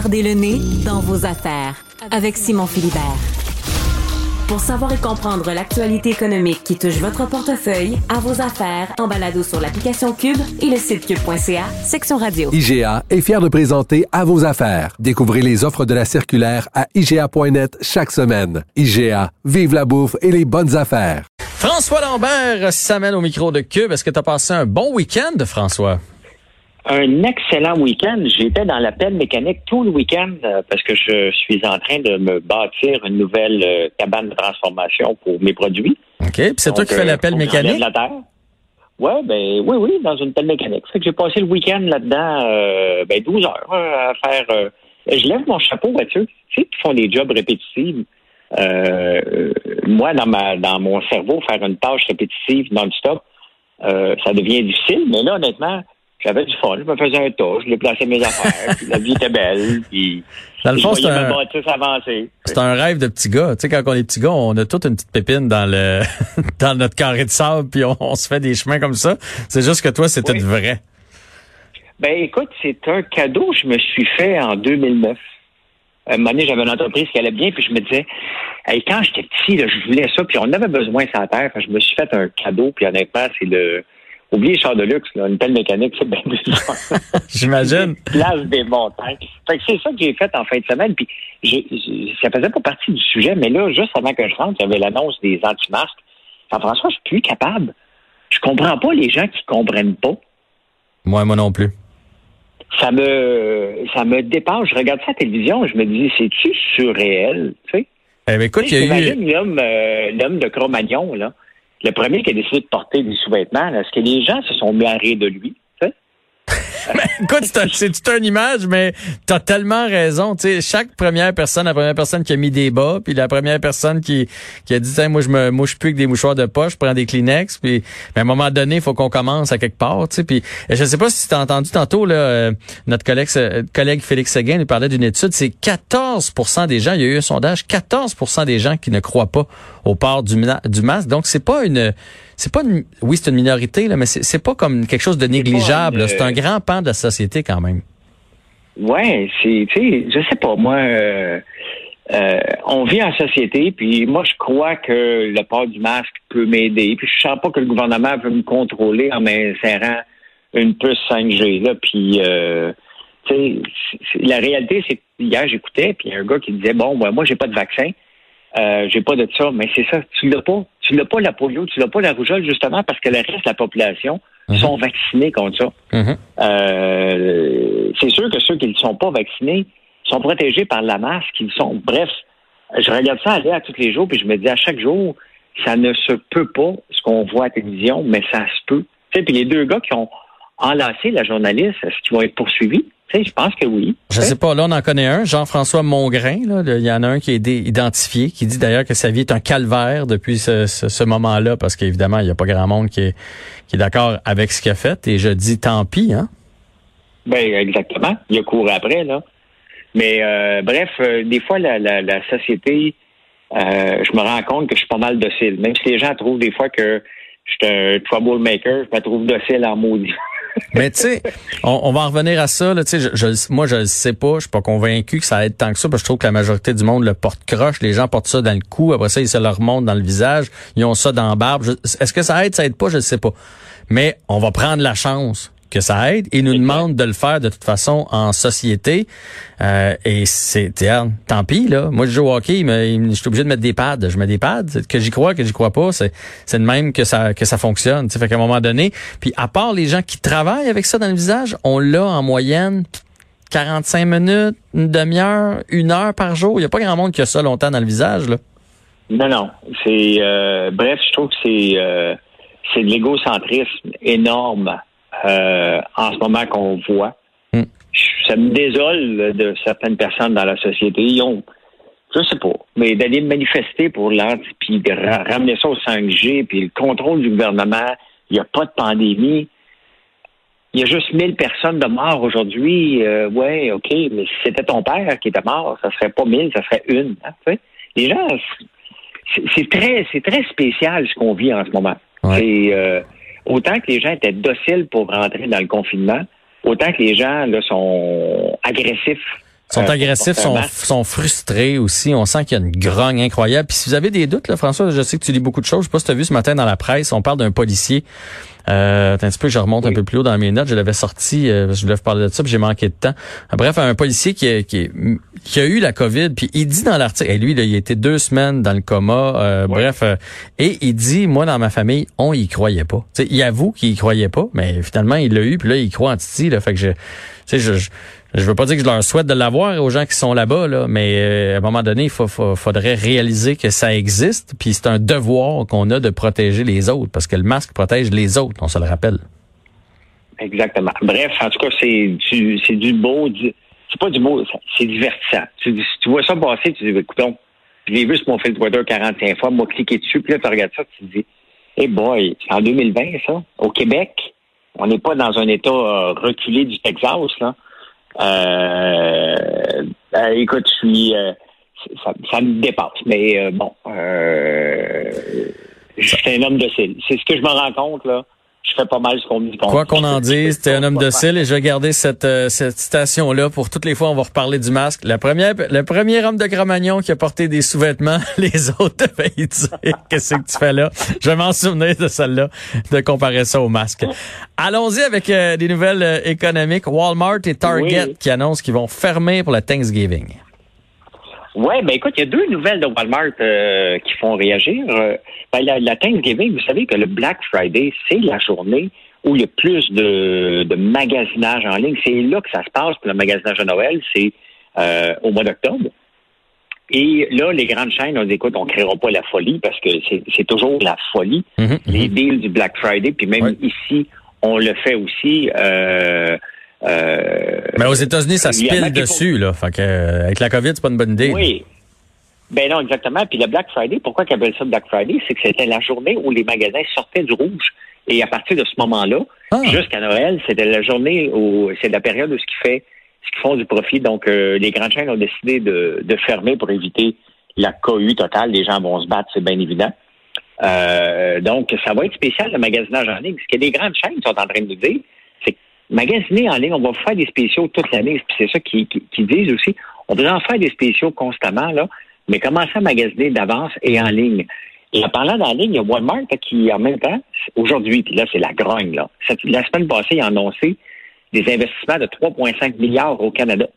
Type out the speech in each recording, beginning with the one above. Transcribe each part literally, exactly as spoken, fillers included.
Gardez le nez dans vos affaires avec Simon Philibert. Pour savoir et comprendre l'actualité économique qui touche votre portefeuille, à vos affaires, en balado sur l'application Cube et le site cube point c a, section radio. I G A est fier de présenter À vos affaires. Découvrez les offres de la circulaire à I G A point net chaque semaine. I G A, vive la bouffe et les bonnes affaires. François Lambert s'amène au micro de Cube. Est-ce que tu as passé un bon week-end, François? Un excellent week-end. J'étais dans la pelle mécanique tout le week-end euh, parce que je suis en train de me bâtir une nouvelle euh, cabane de transformation pour mes produits. OK. Puis c'est Donc, toi qui fais euh, la pelle mécanique? La terre. Ouais, ben oui, oui, dans une pelle mécanique. Fait que j'ai passé le week-end là-dedans euh, ben douze heures euh, à faire. Euh, je lève mon chapeau à ceux tu sais, qui font des jobs répétitifs. Euh, moi, dans ma dans mon cerveau, faire une tâche répétitive non-stop, euh, ça devient difficile. Mais là, honnêtement, j'avais du fun, je me faisais un tour, je déplaçais mes affaires, puis la vie était belle, puis dans le fond, je c'est voyais un... ma bâtisse avancer. C'est un rêve de petit gars. Tu sais, quand on est petit gars, on a toute une petite pépine dans le dans notre carré de sable, puis on, on se fait des chemins comme ça. C'est juste que toi, c'était oui. vrai. Ben écoute, c'est un cadeau que je me suis fait en deux mille neuf. À un moment donné, j'avais une entreprise qui allait bien, puis je me disais, hey, quand j'étais petit, là, je voulais ça, puis on avait besoin sur la terre. Je me suis fait un cadeau, puis honnêtement, c'est le... Oubliez les chars de luxe, là, une pelle mécanique, c'est bien plus J'imagine. Place des montagnes. Fait que c'est ça que j'ai fait en fin de semaine. Puis j'ai, j'ai, ça faisait pas partie du sujet, mais là, juste avant que je rentre, il y avait l'annonce des anti-masques. Jean-François, je suis plus capable. Je comprends pas les gens qui comprennent pas. Moi, moi non plus. Ça me ça me dépasse. Je regarde ça à la télévision, je me dis, c'est-tu surréel, tu sais? Eh bien, écoute, il y a eu... l'homme, euh, l'homme de Cro-Magnon, là. Le premier qui a décidé de porter des sous-vêtements, là, est-ce que les gens se sont mis à rire de lui? Tu sais? Mais, écoute, c'est, c'est toute une image, mais t'as tellement raison. Tu sais, chaque première personne, la première personne qui a mis des bas, puis la première personne qui qui a dit, tiens, moi je me mouche plus avec des mouchoirs de poche, je prends des Kleenex, puis à un moment donné, il faut qu'on commence à quelque part. Tu sais, puis je sais pas si tu as entendu tantôt là, euh, notre collègue euh, collègue Félix Séguin nous parlait d'une étude, c'est quatorze pour cent des gens, il y a eu un sondage, quatorze pour cent des gens qui ne croient pas au port du, du masque. Donc c'est pas une C'est pas une, oui, c'est une minorité, là, mais c'est, c'est pas comme quelque chose de négligeable. C'est, une... c'est un grand pan de la société quand même. Ouais, c'est, tu sais, je sais pas, moi, euh, euh, on vit en société, puis moi, je crois que le port du masque peut m'aider, puis je sens pas que le gouvernement veut me contrôler en m'insérant une puce cinq G, là, puis, euh, tu sais, la réalité, c'est que hier, j'écoutais, puis il y a un gars qui disait, bon, ben, moi, j'ai pas de vaccin. Euh, j'ai pas de ça, mais c'est ça, tu l'as pas. Tu l'as pas la polio, tu l'as pas la rougeole, justement parce que le reste de la population mm-hmm. sont vaccinés contre ça. Mm-hmm. Euh, c'est sûr que ceux qui ne sont pas vaccinés sont protégés par la masque, ils sont. Bref, je regarde ça aller à tous les jours, puis je me dis à chaque jour, ça ne se peut pas ce qu'on voit à la télévision, mais ça se peut. Tu sais, puis les deux gars qui ont enlacé la journaliste, est-ce qu'ils vont être poursuivis? Tu sais, je pense que oui. Je sais pas, là, on en connaît un, Jean-François Mongrain, là. Il y en a un qui est dé- identifié, qui dit d'ailleurs que sa vie est un calvaire depuis ce, ce, ce moment-là, parce qu'évidemment, il n'y a pas grand monde qui est, qui est d'accord avec ce qu'il a fait, et je dis tant pis, hein? Ben, exactement. Il a couru après, là. Mais, euh, bref, euh, des fois, la, la, la société, euh, je me rends compte que je suis pas mal docile. Même si les gens trouvent des fois que je suis un troublemaker, je me trouve docile en maudit. Mais tu sais, on, on va en revenir à ça. Là, je, je, moi, je le sais pas. Je suis pas convaincu que ça aide tant que ça, parce que je trouve que la majorité du monde le porte croche. Les gens portent ça dans le cou. Après ça, ils se le remontent dans le visage. Ils ont ça dans la barbe. Je, est-ce que ça aide, ça aide pas? Je ne sais pas. Mais on va prendre la chance que ça aide et nous demande de le faire de toute façon en société. Euh, et c'est, tant pis, là. Moi, je joue au hockey, mais je suis obligé de mettre des pads. Je mets des pads. Que j'y crois, que j'y crois pas, c'est, c'est de même que ça, que ça fonctionne. T'sais, fait qu'à un moment donné, puis à part les gens qui travaillent avec ça dans le visage, on l'a en moyenne quarante-cinq minutes, une demi-heure, une heure par jour. Il n'y a pas grand monde qui a ça longtemps dans le visage, là. Non, non. C'est, euh, bref, je trouve que c'est, euh, c'est de l'égocentrisme énorme. Euh, en ce moment qu'on voit. Mm. Ça me désole de certaines personnes dans la société. Ils ont, je sais pas, mais d'aller manifester pour l'anti, puis de ra- ramener ça au cinq G, puis le contrôle du gouvernement, il n'y a pas de pandémie. Il y a juste mille personnes de morts aujourd'hui. Euh, ouais, OK, mais si c'était ton père qui était mort, ça serait pas mille, ça serait une. Hein, tu sais? Les gens, c'est, c'est très c'est très spécial ce qu'on vit en ce moment. Ouais. C'est... Euh, Autant que les gens étaient dociles pour rentrer dans le confinement, autant que les gens là sont agressifs Ils sont euh, agressifs, sont, sont frustrés aussi. On sent qu'il y a une grogne incroyable. Puis si vous avez des doutes, là, François, je sais que tu lis beaucoup de choses. Je sais pas si tu as vu ce matin dans la presse, on parle d'un policier. Euh, attends un petit peu, je remonte oui. un peu plus haut dans mes notes. Je l'avais sorti, euh, je voulais vous parler de ça, puis j'ai manqué de temps. Bref, un policier qui a, qui, qui a eu la COVID, puis il dit dans l'article, et lui, là, il a été deux semaines dans le coma, euh, oui. bref, euh, et il dit, moi, dans ma famille, on y croyait pas. T'sais, il avoue qu'il y croyait pas, mais finalement, il l'a eu, puis là, il croit en Titi, là, fait que je, tu sais, je, je Je veux pas dire que je leur souhaite de l'avoir aux gens qui sont là-bas, là, mais euh, à un moment donné, il faut, faut, faudrait réaliser que ça existe, puis c'est un devoir qu'on a de protéger les autres, parce que le masque protège les autres, on se le rappelle. Exactement. Bref, en tout cas, c'est du, c'est du beau, du, c'est pas du beau, c'est divertissant. Tu, si tu vois ça passer, tu dis, écoutons, je l'ai vu sur mon fil Twitter quarante-cinq fois, moi, cliquer dessus, puis là, tu regardes ça, tu te dis, hey boy, c'est en deux mille vingt, ça, au Québec, on n'est pas dans un état euh, reculé du Texas, là. Euh, euh, écoute, je suis, euh, ça, ça me dépasse, mais euh, bon, euh, je suis un homme docile. C'est ce que je me rends compte, là. Je fais pas mal ce qu'on me dit. Quoi qu'on en dise, t'es un homme docile et je vais garder cette, euh, cette citation-là pour toutes les fois on va reparler du masque. La première, le premier homme de Cro-Magnon qui a porté des sous-vêtements, les autres devaient y dire qu'est-ce que tu fais là. Je vais m'en souvenir de celle-là, de comparer ça au masque. Allons-y avec euh, des nouvelles euh, économiques. Walmart et Target oui. qui annoncent qu'ils vont fermer pour le Thanksgiving. Ouais, ben écoute, il y a deux nouvelles de Walmart euh, qui font réagir. Euh, ben, la, la Thanksgiving, vous savez que le Black Friday, c'est la journée où il y a plus de, de magasinage en ligne. C'est là que ça se passe pour le magasinage de Noël, c'est euh, au mois d'octobre. Et là, les grandes chaînes ont dit, écoute, on ne créera pas la folie parce que c'est, c'est toujours la folie. Mm-hmm, les mm-hmm. deals du Black Friday, puis même ouais. ici, on le fait aussi. Euh, Euh, Mais aux États-Unis, ça se pile dessus, faut... là. Fait que, euh, avec la COVID, c'est pas une bonne idée. Oui. Ben non, exactement. Puis le Black Friday, pourquoi ils appellent ça Black Friday? C'est que c'était la journée où les magasins sortaient du rouge. Et à partir de ce moment-là, ah. jusqu'à Noël, c'était la journée où, c'est la période où ce qui fait, ce qui font du profit. Donc, euh, les grandes chaînes ont décidé de, de fermer pour éviter la cohue totale. Les gens vont se battre, c'est bien évident. Euh, donc, ça va être spécial, le magasinage en ligne. Ce que les grandes chaînes sont en train de nous dire, c'est que magasiner en ligne, on va faire des spéciaux toute l'année. Puis c'est ça qu'ils qui, qui disent aussi. On va en faire des spéciaux constamment, là, mais commencer à magasiner d'avance et en ligne. Et en parlant d'en ligne, il y a Walmart qui, en même temps, aujourd'hui, puis là, c'est la grogne, là. Cette, la semaine passée, il a annoncé des investissements de trois virgule cinq milliards au Canada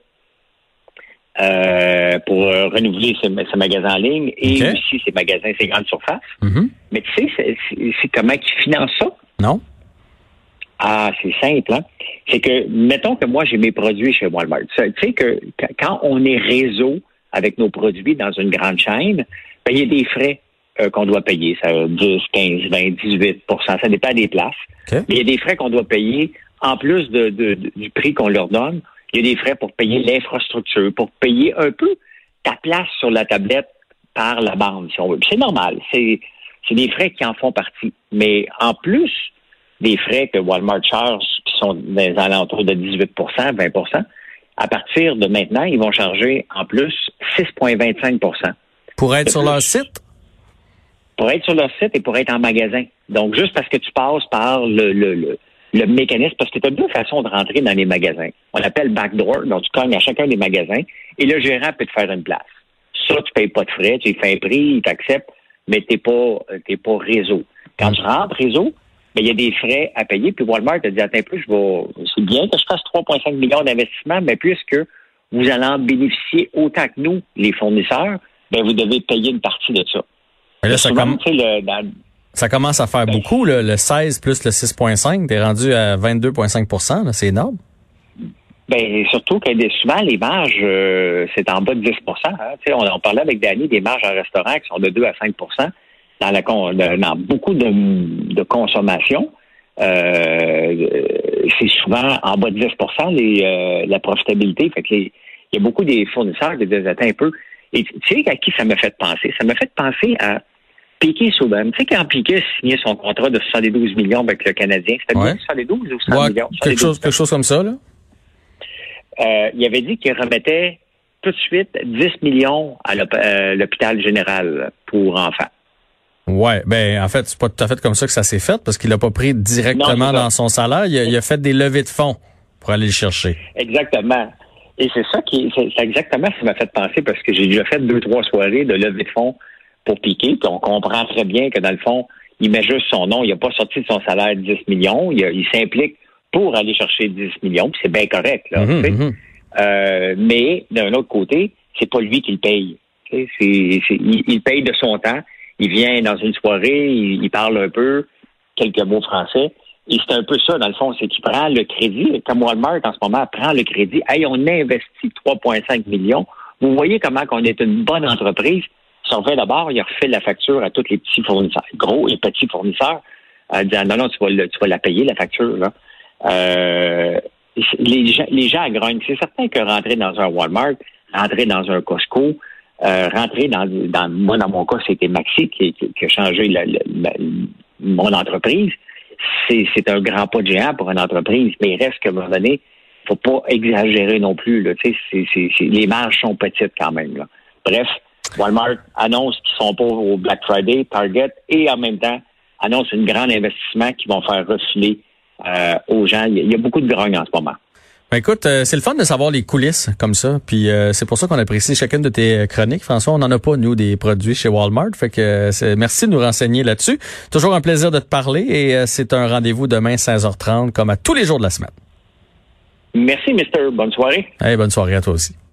euh, pour euh, renouveler ce, ce magasin en ligne et okay. aussi ces magasins, ces grandes surfaces. Mm-hmm. Mais tu sais, c'est, c'est, c'est comment ils financent ça? Non. Ah, c'est simple, hein? C'est que, mettons que moi, j'ai mes produits chez Walmart. Tu sais que quand on est réseau avec nos produits dans une grande chaîne, ben, il y a des frais euh, qu'on doit payer. Ça dix, quinze, vingt, dix-huit pour cent. Ça dépend des places. Okay. Mais il y a des frais qu'on doit payer en plus de, de, de, du prix qu'on leur donne. Il y a des frais pour payer l'infrastructure, pour payer un peu ta place sur la tablette par la bande, si on veut. Puis c'est normal. C'est, c'est des frais qui en font partie. Mais en plus des frais que Walmart charge, qui sont dans les alentours de dix-huit pour cent, vingt pour cent, à partir de maintenant, ils vont charger en plus six virgule vingt-cinq pour cent. Pour être sur leur site? Pour être sur leur site et pour être en magasin. Donc, juste parce que tu passes par le, le, le, le mécanisme, parce que tu as deux façons de rentrer dans les magasins. On l'appelle backdoor, donc tu cognes à chacun des magasins et le gérant peut te faire une place. Ça, tu payes pas de frais, tu fais un prix, il t'accepte, mais t'es pas, t'es pas réseau. Quand tu rentres réseau, ben, il y a des frais à payer. Puis Walmart a dit, attends un peu, je vais, c'est bien que je fasse trois virgule cinq millions d'investissements, mais puisque vous allez en bénéficier autant que nous, les fournisseurs, ben, vous devez payer une partie de ça. Mais là, ça, souvent, com- le, dans, ça commence à faire ben, beaucoup, là, le seize plus le six virgule cinq, t'es rendu à vingt-deux virgule cinq pour cent, là, c'est énorme. Ben, surtout que souvent, les marges, euh, c'est en bas de dix pour cent. Hein. On, on parlait avec Danny des marges en restaurant qui sont de deux à cinq pour cent. Dans, la, dans beaucoup de, de consommation, euh, c'est souvent en bas de dix pour cent les, euh, la profitabilité. Fait que les, il y a beaucoup des fournisseurs qui disent, attends un peu. Et tu sais à qui ça m'a fait penser? Ça m'a fait penser à Piquet Souban. Tu sais quand Piquet signait son contrat de soixante-douze millions avec le Canadien, c'était ouais. soixante-douze ou cent ouais, millions? Quelque chose, quelque chose comme ça, là? Euh, il avait dit qu'il remettait tout de suite dix millions à l'hôp- euh, l'hôpital général pour enfants. Ouais, ben en fait, c'est pas tout à fait comme ça que ça s'est fait, parce qu'il l'a pas pris directement non, dans son salaire. Il a, il a fait des levées de fonds pour aller le chercher. Exactement. Et c'est ça qui, c'est, c'est exactement ce qui m'a fait penser, parce que j'ai déjà fait deux, trois soirées de levée de fonds pour Piquet, puis on comprend très bien que dans le fond, il met juste son nom, il n'a pas sorti de son salaire dix millions, il, il s'implique pour aller chercher dix millions, puis c'est bien correct, là. Mmh, mmh. Euh, mais d'un autre côté, c'est pas lui qui le paye. C'est, c'est, il, il paye de son temps. Il vient dans une soirée, il, il parle un peu, quelques mots français. Et c'est un peu ça, dans le fond, c'est qu'il prend le crédit. Comme Walmart, en ce moment, prend le crédit. Hey, on investit trois virgule cinq millions. Vous voyez comment qu'on est une bonne entreprise. Il s'en fait d'abord, il refait la facture à tous les petits fournisseurs, gros et petits fournisseurs, en disant non, non, tu vas, le, tu vas la payer, la facture, là. Euh, les, gens, les gens grognent. C'est certain que rentrer dans un Walmart, rentrer dans un Costco, euh, rentrer dans, dans, moi, dans mon cas, c'était Maxi qui, qui, qui a changé la, la, la, mon entreprise. C'est, c'est un grand pas de géant pour une entreprise, mais il reste qu'à un moment donné, faut pas exagérer non plus, là. Tu sais, c'est, c'est, c'est, les marges sont petites quand même, là. Bref, Walmart annonce qu'ils sont pas au Black Friday, Target, et en même temps, annonce un grand investissement qui vont faire refiler euh, aux gens. Il y, a, il y a beaucoup de grogne en ce moment. Ben écoute, euh, c'est le fun de savoir les coulisses comme ça, puis euh, c'est pour ça qu'on apprécie chacune de tes chroniques. François, on n'en a pas, nous, des produits chez Walmart, fait que euh, c'est, merci de nous renseigner là-dessus. Toujours un plaisir de te parler, et euh, c'est un rendez-vous demain seize heures trente, comme à tous les jours de la semaine. Merci, Mister. Bonne soirée. Hey, bonne soirée à toi aussi.